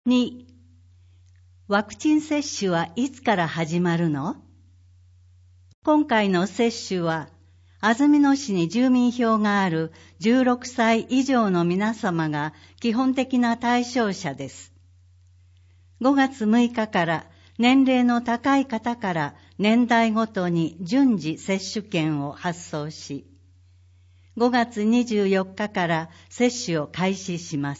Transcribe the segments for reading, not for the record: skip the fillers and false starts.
2、ワクチン接種はいつから始まるの？今回の接種は、安曇野市に住民票がある16歳以上の皆様が基本的な対象者です。5月6日から年齢の高い方から年代ごとに順次接種券を発送し、5月24日から接種を開始します。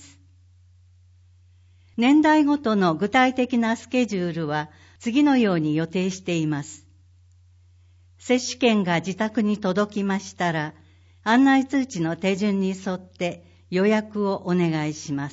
年代ごとの具体的なスケジュールは次のように予定しています。接種券が自宅に届きましたら、案内通知の手順に沿って予約をお願いします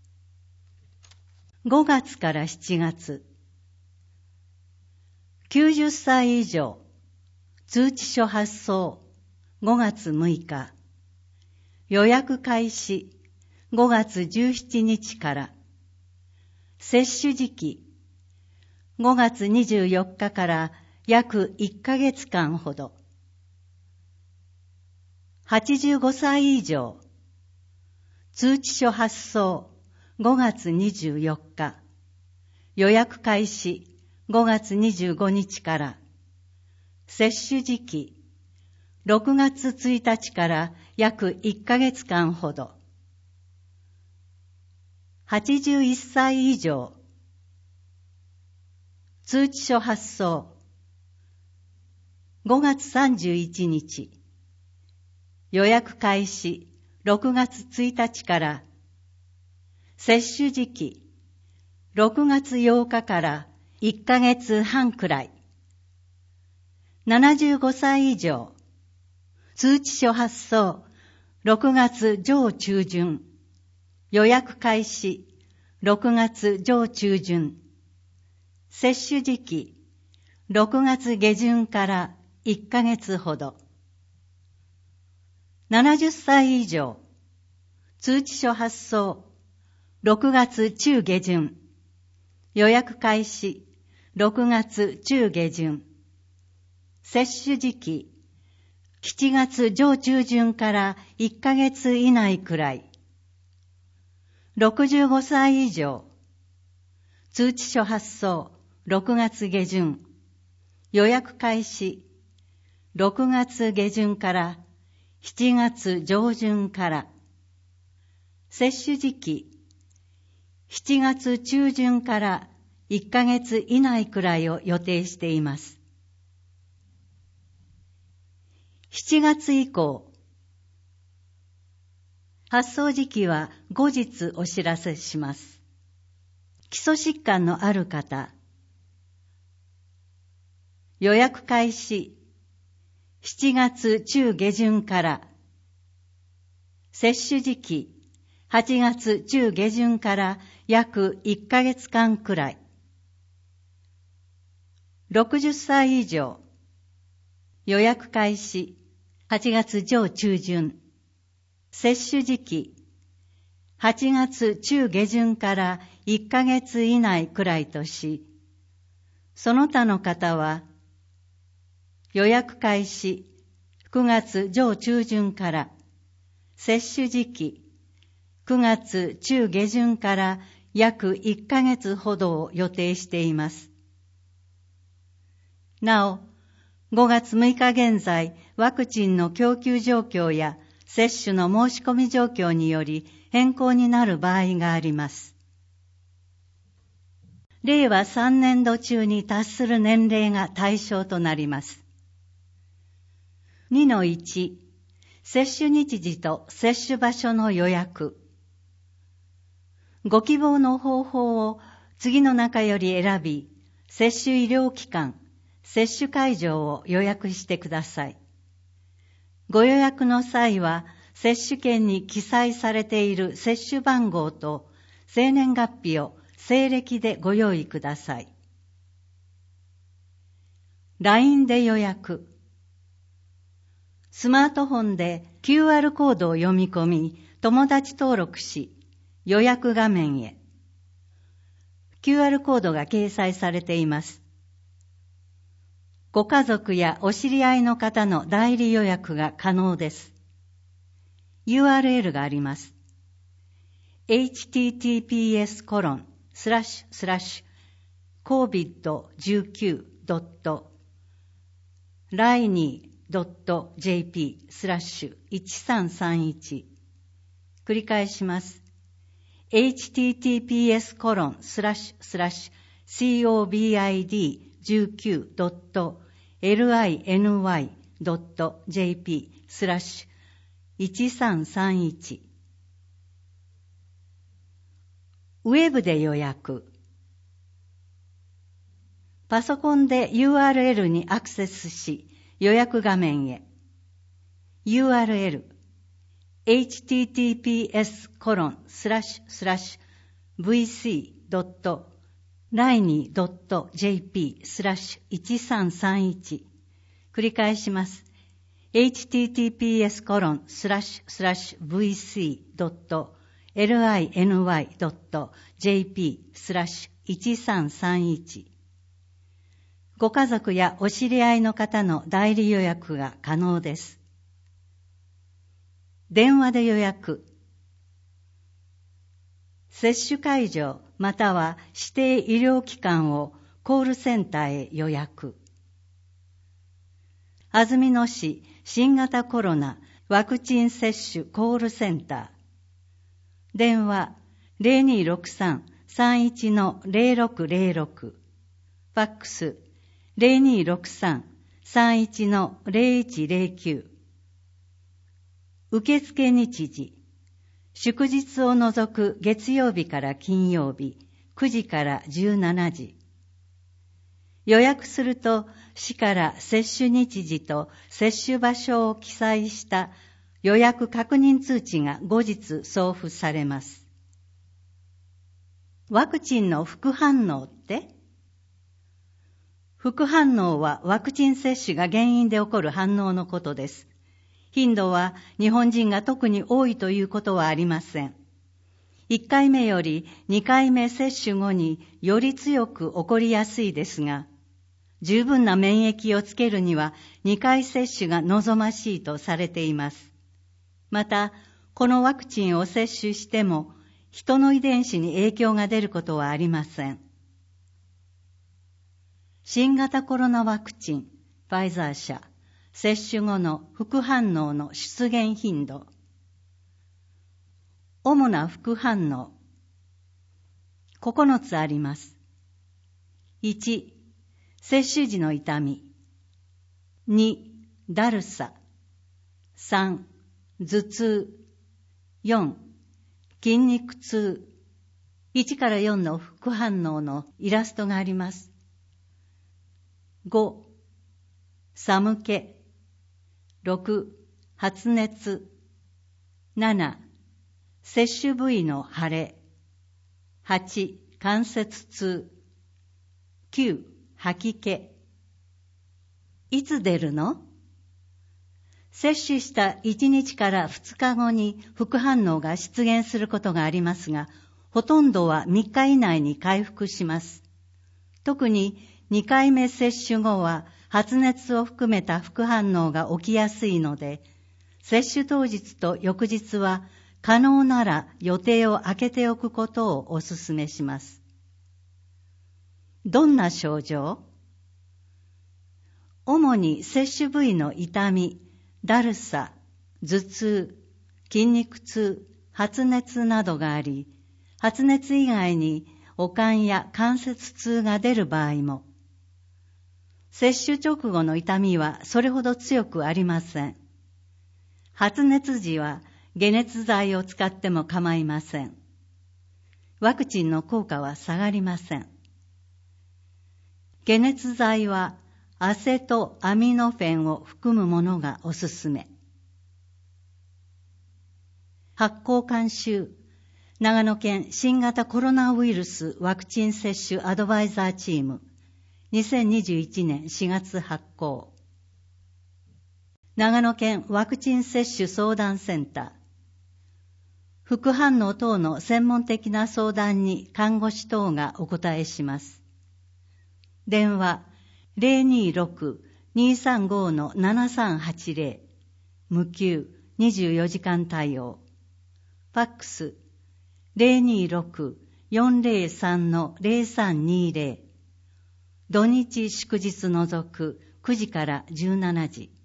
。5月から7月、90歳以上、通知書発送、5月6日、予約開始、5月17日から、接種時期、5月24日から約1ヶ月間ほど。85歳以上、通知書発送、5月24日、予約開始、5月25日から、接種時期、6月1日から約1ヶ月間ほど。81歳以上、通知書発送、5月31日、予約開始、6月1日から、接種時期、6月8日から1ヶ月半くらい。75歳以上、通知書発送、6月上中旬、予約開始、6月上中旬。接種時期、6月下旬から1ヶ月ほど。70歳以上、通知書発送、6月中下旬。予約開始、6月中下旬。接種時期、7月上中旬から1ヶ月以内くらい。65歳以上、通知書発送、6月下旬、予約開始、6月下旬から7月上旬から、接種時期、7月中旬から1ヶ月以内くらいを予定しています。7月以降、発送時期は後日お知らせします。基礎疾患のある方、予約開始、7月中下旬から、接種時期、8月中下旬から約1ヶ月間くらい。60歳以上、予約開始、8月上中旬。接種時期、8月中下旬から1ヶ月以内くらいとし、その他の方は、予約開始、9月上中旬から、接種時期、9月中下旬から約1ヶ月ほどを予定しています。なお、5月6日現在、ワクチンの供給状況や接種の申し込み状況により変更になる場合があります。令和3年度中に達する年齢が対象となります。2-1、接種日時と接種場所の予約。ご希望の方法を次の中より選び、接種医療機関、接種会場を予約してください。ご予約の際は、接種券に記載されている接種番号と生年月日を西暦でご用意ください。LINE で予約。スマートフォンで QR コードを読み込み、友達登録し、予約画面へ。QR コードが掲載されています。ご家族やお知り合いの方の代理予約が可能です。URL があります。https:// https://covid19.laini.jp/1331 繰り返します。https://covid19.liny.jp/1331 ウェブで予約。パソコンで URL にアクセスし、予約画面へ。URL https://vc.laini.jp/1331 繰り返します。https://vc.liny.jp/1331 ご家族やお知り合いの方の代理予約が可能です。電話で予約。接種会場または指定医療機関をコールセンターへ予約。安曇野市新型コロナワクチン接種コールセンター。電話 0263-31-0606。ファックス 0263-31-0109。受付日時。祝日を除く月曜日から金曜日、9時から17時。予約すると、市から接種日時と接種場所を記載した予約確認通知が後日送付されます。ワクチンの副反応って？副反応はワクチン接種が原因で起こる反応のことです。頻度は日本人が特に多いということはありません。1回目より2回目接種後により強く起こりやすいですが、十分な免疫をつけるには2回接種が望ましいとされています。また、このワクチンを接種しても、人の遺伝子に影響が出ることはありません。新型コロナワクチン、ファイザー社、接種後の副反応の出現頻度。主な副反応。9つあります。1、接種時の痛み。2、だるさ。3、頭痛。4、筋肉痛。1から4の副反応のイラストがあります。5、寒気。6、発熱。7、接種部位の腫れ。8、関節痛。9、吐き気。いつ出るの？接種した1日から2日後に副反応が出現することがありますが、ほとんどは3日以内に回復します。特に2回目接種後は発熱を含めた副反応が起きやすいので、接種当日と翌日は可能なら予定を空けておくことをお勧めします。どんな症状？主に接種部位の痛み、だるさ、頭痛、筋肉痛、発熱などがあり、発熱以外に悪寒や関節痛が出る場合も、接種直後の痛みはそれほど強くありません。発熱時は解熱剤を使っても構いません。ワクチンの効果は下がりません。解熱剤はアセトアミノフェンを含むものがおすすめ。発行監修、長野県新型コロナウイルスワクチン接種アドバイザーチーム、2021年4月発行。長野県ワクチン接種相談センター。副反応等の専門的な相談に看護師等がお答えします。電話 026-235-7380 無給24時間対応。ファックス 403-0320。土日祝日除く9時から17時。